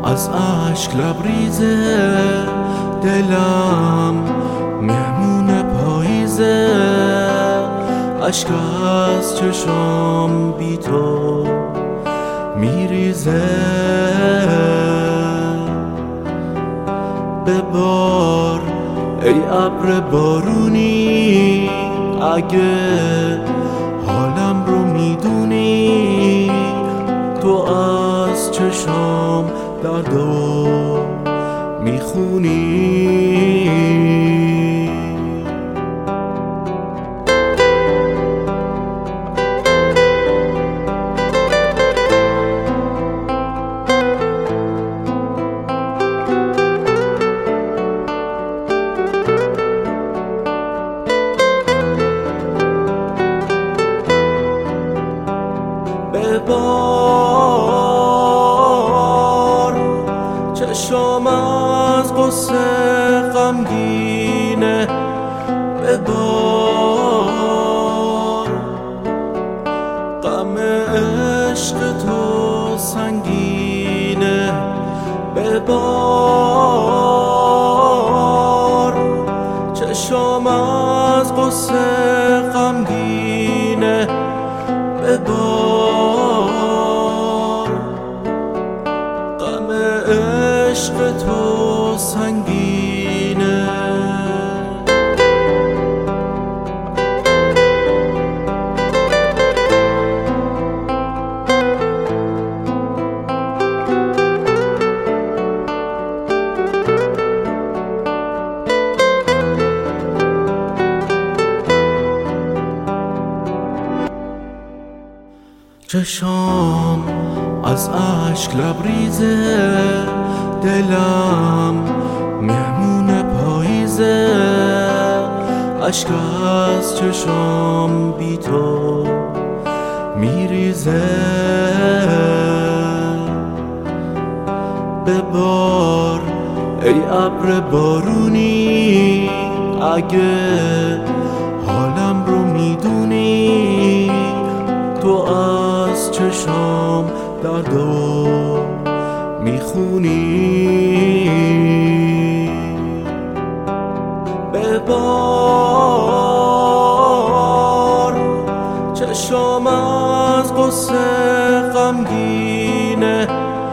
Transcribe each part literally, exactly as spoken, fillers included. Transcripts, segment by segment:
از اشک لبریزه، دلم مهمون پاییزه، اشک از چشام بی تو میریزه. ببار ای ابر بارونی، اگه حالم رو میدونی، تو از چشام دردو میخونی. ببار چشم از قصه غمگینه، ببار غم عشق تو سنگینه، ببار چشم از قصه غمگینه، ببار غم عشق تو سنگینه. چشام از اشک لبریزه، دلم مهمون پاییزه، اشک از چشام بی تو میریزه. ببار ای ابر بارونی، اگه حالم رو میدونی، تو از چشام دردو میخونی. ببار چشم از قصه غمگینه،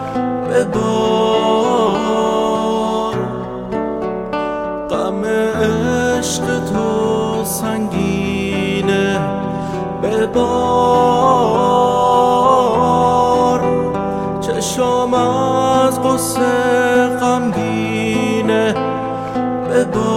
ببار غم عشق تو سنگینه، ببار چشم از قصه غمگینه، ببار